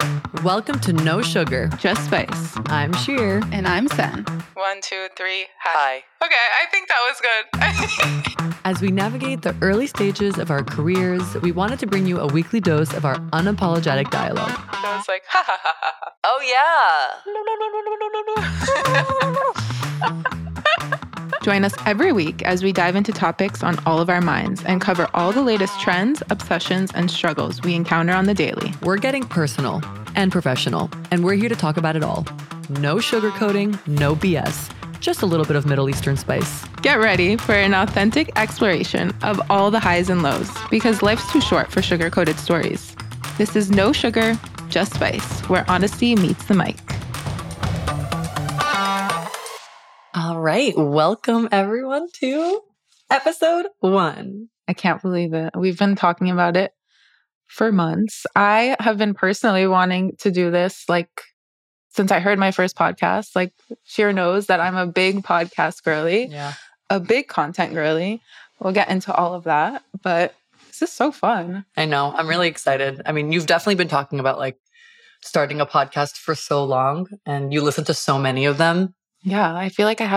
Welcome to No Sugar, Just Spice. I'm Sheer. And I'm Sen. 1, 2, 3, hi. Okay, I think that was good. As we navigate the early stages of our careers, we wanted to bring you a weekly dose of our unapologetic dialogue. I was like, ha ha ha ha ha. Oh, yeah. Join us every week as we dive into topics on all of our minds and cover all the latest trends, obsessions, and struggles we encounter on the daily. We're getting personal and professional, and we're here to talk about it all. No sugarcoating, no BS, just a little bit of Middle Eastern spice. Get ready for an authentic exploration of all the highs and lows, because life's too short for sugar-coated stories. This is No Sugar, Just Spice, where honesty meets the mic. All right, welcome everyone to episode 1. I can't believe it. We've been talking about it for months. I have been personally wanting to do this, since I heard my first podcast. Sheer knows that I'm a big podcast girly, a big content girly. We'll get into all of that, but this is so fun. I know. I'm really excited. I mean, you've definitely been talking about starting a podcast for so long, and you listen to so many of them. Yeah, I feel like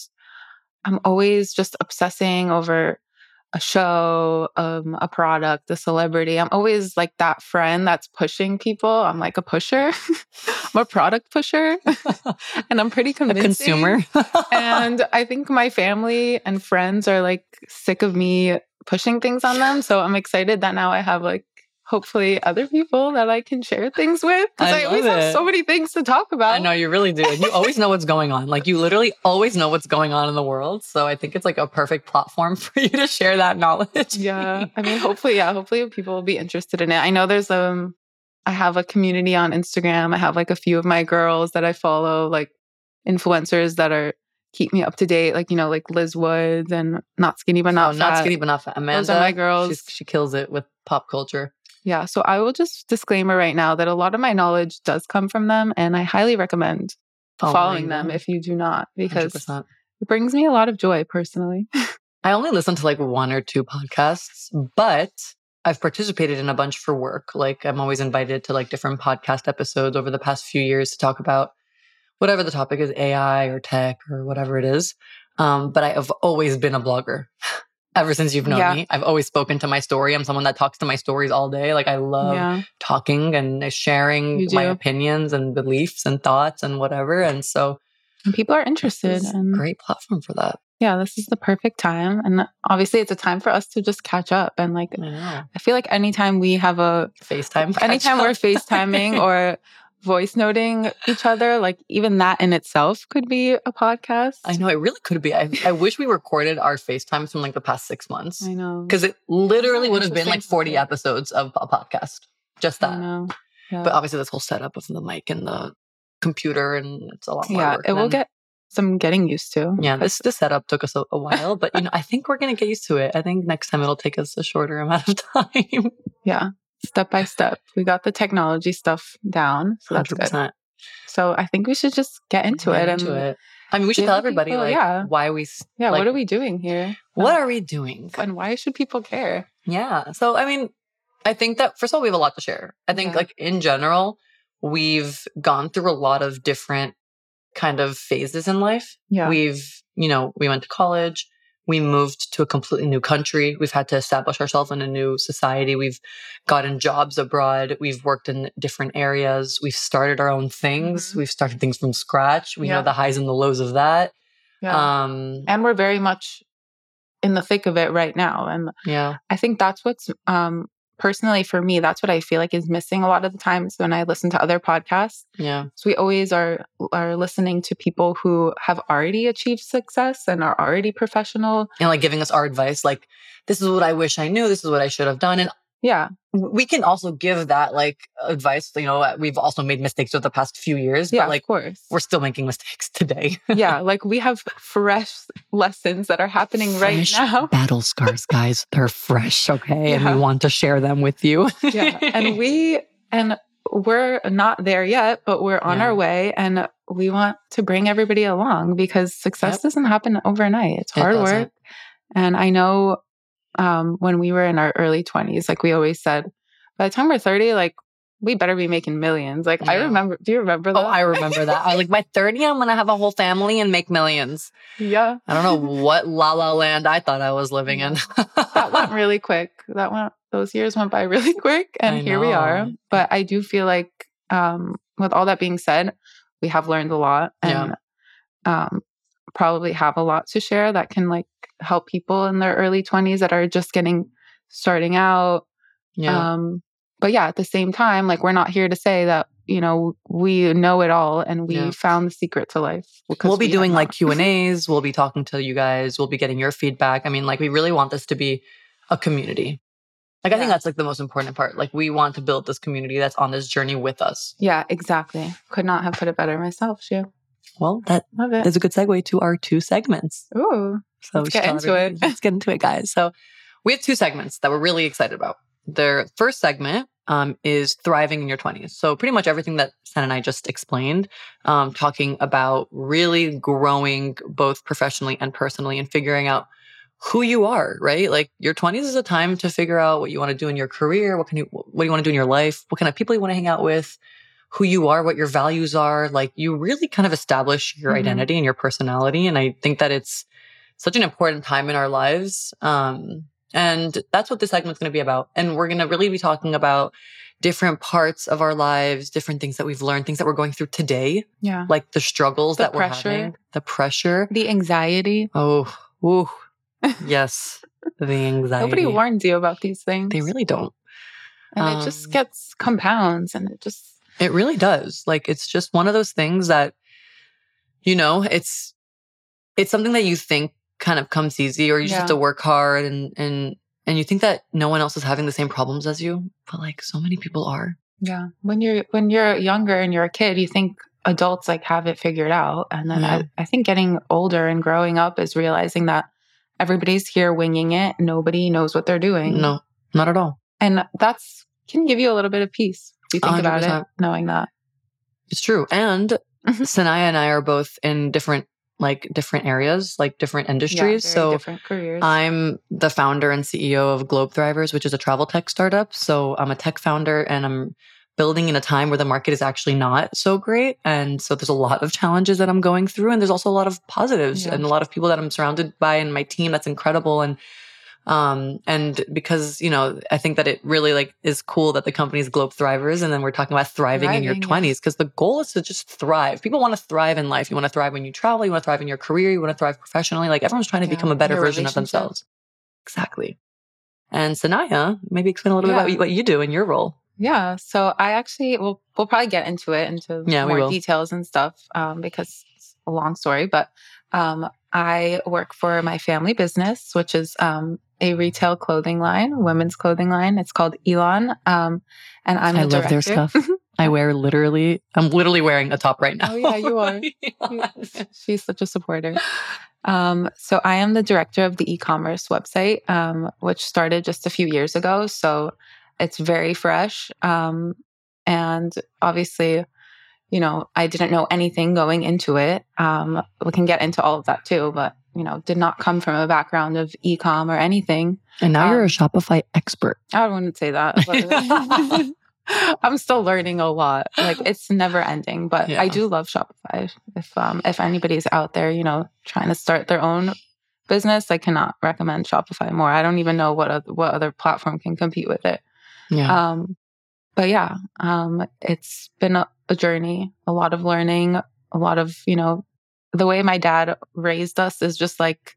I'm always just obsessing over a show, a product, a celebrity. I'm always like that friend that's pushing people. I'm like a pusher. I'm a product pusher. And I'm pretty convincing. A consumer. And I think my family and friends are sick of me pushing things on them. So I'm excited that now I have hopefully other people that I can share things with. Because I always have so many things to talk about. I know, you really do. And you always know what's going on. You literally always know what's going on in the world. So I think it's a perfect platform for you to share that knowledge. Yeah. I mean, hopefully people will be interested in it. I know there's I have a community on Instagram. I have a few of my girls that I follow, influencers that keep me up to date, Liz Woods and Not Skinny But Not Fat. Not Skinny But Not Fat. Amanda, those are my girls. She kills it with pop culture. Yeah, so I will just disclaimer right now that a lot of my knowledge does come from them, and I highly recommend following them if you do not, because 100%. It brings me a lot of joy personally. I only listen to 1 or 2 podcasts, but I've participated in a bunch for work. I'm always invited to different podcast episodes over the past few years to talk about whatever the topic is, AI or tech or whatever it is. But I have always been a blogger. Ever since you've known me, I've always spoken to my story. I'm someone that talks to my stories all day. I love talking and sharing my opinions and beliefs and thoughts and whatever. And so people are interested. This is a great platform for that. Yeah, this is the perfect time. And obviously it's a time for us to just catch up. And I feel like anytime we have a FaceTime, anytime we're FaceTiming or voice noting each other, even that in itself could be a podcast. I know, it really could be. I wish we recorded our FaceTimes from the past 6 months. I know. Because it literally would have been 40 episodes of a podcast. Just that. I know. Yeah. But obviously this whole setup of the mic and the computer, and it's a lot more work. It will get some getting used to. Yeah, this setup took us a while, but I think we're going to get used to it. I think next time it'll take us a shorter amount of time. Yeah. Step by step. We got the technology stuff down. So that's 100%. Good. So I think we should just get into it. I mean, we should tell everybody why we... Yeah, what are we doing here? What are we doing? And why should people care? Yeah. So, I mean, I think that, first of all, we have a lot to share. I think, in general, we've gone through a lot of different kind of phases in life. Yeah. We went to college. We moved to a completely new country. We've had to establish ourselves in a new society. We've gotten jobs abroad. We've worked in different areas. We've started our own things. Mm-hmm. We've started things from scratch. We know the highs and the lows of that. Yeah. And we're very much in the thick of it right now. And I think that's what's personally for me, that's what I feel like is missing a lot of the times when I listen to other podcasts. Yeah. So we always are listening to people who have already achieved success and are already professional. And giving us our advice, this is what I wish I knew. This is what I should have done. And yeah, we can also give that advice. We've also made mistakes over the past few years. Yeah, but of course. We're still making mistakes today. Yeah, we have fresh lessons that are happening right now. Battle scars, guys. They're fresh, okay? Yeah. And we want to share them with you. Yeah, and we're not there yet, but we're on our way, and we want to bring everybody along because success doesn't happen overnight. It's hard work. And I know when we were in our early 20s, we always said, by the time we're 30, we better be making millions. Like, I Yeah. remember, do you remember that? Oh, I remember that. I like by 30, I'm going to have a whole family and make millions. Yeah. I don't know what la la land I thought I was living in. That went really quick. Those years went by really quick. And here we are. But I do feel like, with all that being said, we have learned a lot and probably have a lot to share that can like help people in their early 20s that are just starting out. Yeah. But yeah, at the same time, like we're not here to say that, you know, we know it all and we found the secret to life. We'll be doing like Q&As. We'll be talking to you guys. We'll be getting your feedback. I mean, like we really want this to be a community. Like I think that's like the most important part. Like we want to build this community that's on this journey with us. Yeah, exactly. Could not have put it better myself, Shu. Well, that is a good segue to our 2 segments. Ooh, so let's get into it. Let's get into it, guys. So we have 2 segments that we're really excited about. The first segment is thriving in your 20s. So pretty much everything that Sen and I just explained, talking about really growing both professionally and personally and figuring out who you are, right? Like your 20s is a time to figure out what you want to do in your career. What do you want to do in your life? What kind of people you want to hang out with? Who you are, what your values are. Like you really kind of establish your identity and your personality. And I think that it's such an important time in our lives. And that's what this segment's going to be about. And we're going to really be talking about different parts of our lives, different things that we've learned, things that we're going through today. Yeah. Like the struggles that we're having, the pressure, the anxiety. Oh, ooh, yes. The anxiety. Nobody warns you about these things. They really don't. And it just compounds and it really does. Like, it's just one of those things that, you know, it's something that you think kind of comes easy or you just have to work hard and you think that no one else is having the same problems as you. But like so many people are. Yeah. When you're younger and you're a kid, you think adults like have it figured out. And then I think getting older and growing up is realizing that everybody's here winging it. Nobody knows what they're doing. No, not at all. And that's can give you a little bit of peace. You think 100%. About it, knowing that. It's true. And Sanaya and I are both in different areas, like different industries. So different careers. I'm the founder and CEO of Globe Thrivers, which is a travel tech startup. So I'm a tech founder and I'm building in a time where the market is actually not so great. And so there's a lot of challenges that I'm going through. And there's also a lot of positives and a lot of people that I'm surrounded by and my team that's incredible. And because, you know, I think that it really like is cool that the company's Globe Thrivers. And then we're talking about thriving in your 20s because the goal is to just thrive. People want to thrive in life. You want to thrive when you travel. You want to thrive in your career. You want to thrive professionally. Like everyone's trying to become a better version of themselves. Exactly. And Sanaya, maybe explain a little bit about what you do in your role. Yeah. So I actually, we'll probably get into more details and stuff because it's a long story. But I work for my family business, which is a retail clothing line, women's clothing line. It's called Elon. And I'm the director. I love their stuff. I'm literally wearing a top right now. Oh yeah, you are. She's such a supporter. So I am the director of the e-commerce website, which started just a few years ago. So it's very fresh. And obviously, you know, I didn't know anything going into it. We can get into all of that too, but, you know, did not come from a background of e-com or anything. And now you're a Shopify expert. I wouldn't say that. But I'm still learning a lot. Like it's never ending, but I do love Shopify. If anybody's out there, you know, trying to start their own business, I cannot recommend Shopify more. I don't even know what other platform can compete with it. Yeah. But yeah, it's been a journey, a lot of learning, a lot of, you know, the way my dad raised us is just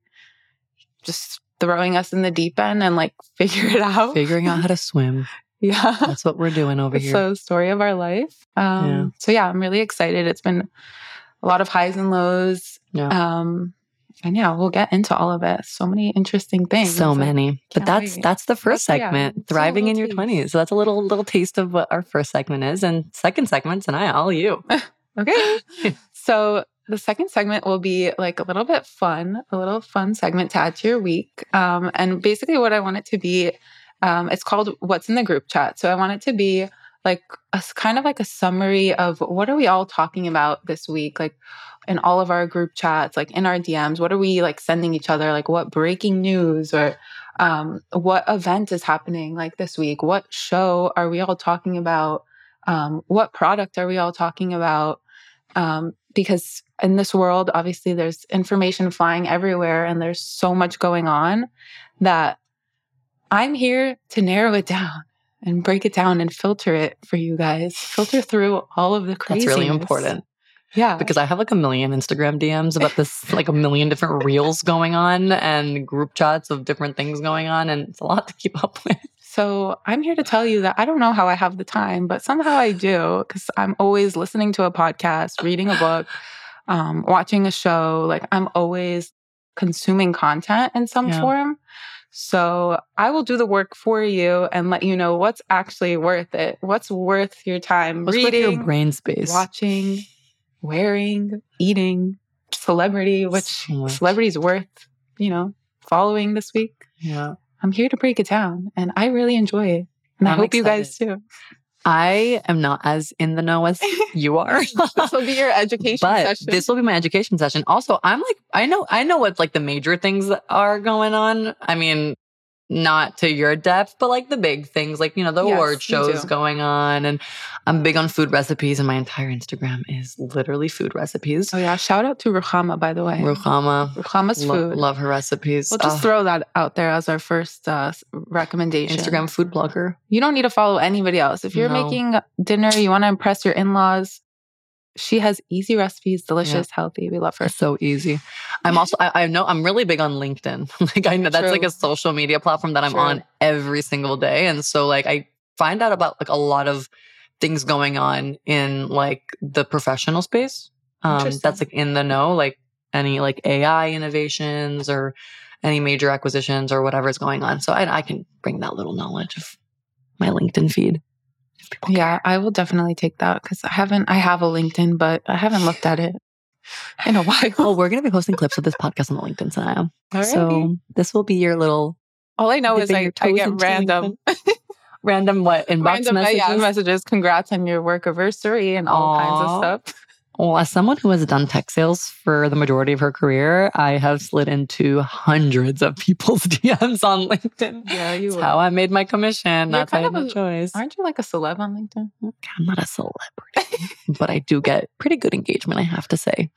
throwing us in the deep end and like figuring out how to swim. Yeah. That's what we're doing over here. So story of our life. So yeah, I'm really excited. It's been a lot of highs and lows. Yeah. And yeah, we'll get into all of it. So many interesting things. So many. But that's the first segment, thriving in your 20s. So that's a little taste of what our first segment is. And second segment, and all you. Okay. So the second segment will be like a little fun segment to add to your week. And basically what I want it to be, it's called What's in the Group Chat. So I want it to be like a kind of like a summary of what are we all talking about this week? Like in all of our group chats, like in our DMs, what are we like sending each other? Like what breaking news or what event is happening like this week? What show are we all talking about? What product are we all talking about? Because in this world, obviously, there's information flying everywhere and there's so much going on that I'm here to narrow it down and break it down and filter it for you guys. Filter through all of the craziness. That's really important. Yeah. Because I have like a million Instagram DMs about this, like a million different reels going on and group chats of different things going on. And it's a lot to keep up with. So I'm here to tell you that I don't know how I have the time, but somehow I do, because I'm always listening to a podcast, reading a book, watching a show. Like I'm always consuming content in some form. So I will do the work for you and let you know what's actually worth it. What's worth your time what's reading, worth your brain space, watching, wearing, eating, celebrity, which celebrity's worth, following this week. Yeah. I'm here to break it down and I really enjoy it. And I hope you guys too. I am not as in the know as you are. This will be your education session. This will be my education session. Also, I'm like, I know what like the major things that are going on. I mean, not to your depth, but like the big things, like, the award shows going on. And I'm big on food recipes and my entire Instagram is literally food recipes. Oh yeah. Shout out to Ruchama, by the way. Ruchama's food. Love her recipes. We'll just throw that out there as our first recommendation. Instagram food blogger. You don't need to follow anybody else. If you're making dinner, you want to impress your in-laws, she has easy recipes, delicious, healthy. We love her. So easy. I'm also, I know I'm really big on LinkedIn. Like I know that's like a social media platform that I'm on every single day. And so like I find out about like a lot of things going on in like the professional space. That's like in the know, like any like AI innovations or any major acquisitions or whatever is going on. So I can bring that little knowledge of my LinkedIn feed. Yeah, I will definitely take that because I have a LinkedIn, but I haven't looked at it in a while. Well, we're going to be posting clips of this podcast on the LinkedIn tonight. So this will be your little... All I know is I get random... Random what? Inbox messages? Yeah, messages. Congrats on your work anniversary and all kinds of stuff. Well, as someone who has done tech sales for the majority of her career, I have slid into hundreds of people's DMs on LinkedIn. Yeah, That's how I made my commission. That's how I had no choice. Aren't you like a celeb on LinkedIn? I'm not a celebrity, but I do get pretty good engagement, I have to say.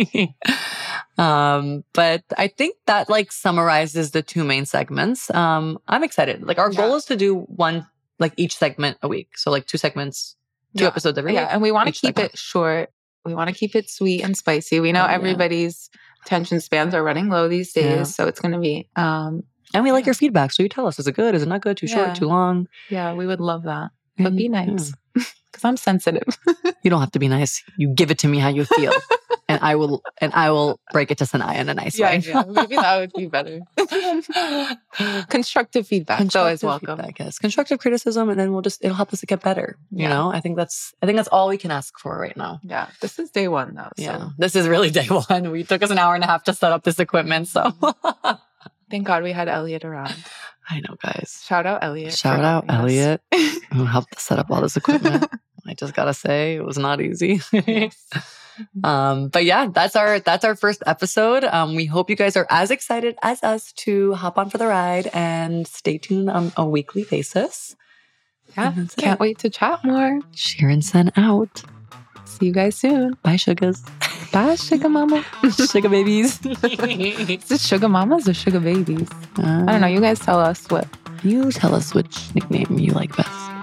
But I think that like summarizes the two main segments. I'm excited. Like our goal is to do one, like each segment a week. So like two segments, two episodes every week. Yeah, and we want to keep it short. We want to keep it sweet and spicy. We know everybody's attention spans are running low these days. So it's going to be... and we like your feedback. So you tell us, is it good? Is it not good? Too short? Too long? Yeah, we would love that. But be nice. Because I'm sensitive. You don't have to be nice. You give it to me how you feel. and I will break it to Sanaya in a nice way. Yeah, maybe that would be better. Constructive feedback. It's always welcome. I guess. Constructive criticism, and then it'll help us to get better. You know, I think that's all we can ask for right now. Yeah. This is day one though. So. Yeah. This is really day one. We took us an hour and a half to set up this equipment. So thank God we had Elliot around. I know, guys. Shout out Elliot. Shout out Elliot who helped us set up all this equipment. I just gotta say, it was not easy. But yeah, that's our first episode. We hope you guys are as excited as us to hop on for the ride and stay tuned on a weekly basis. Yeah, can't wait to chat more. Sharon Sen out. See you guys soon. Bye, sugars. Bye, sugar mama. Sugar babies. Is it sugar mamas or sugar babies? I don't know. You guys tell us what. You tell us which nickname you like best.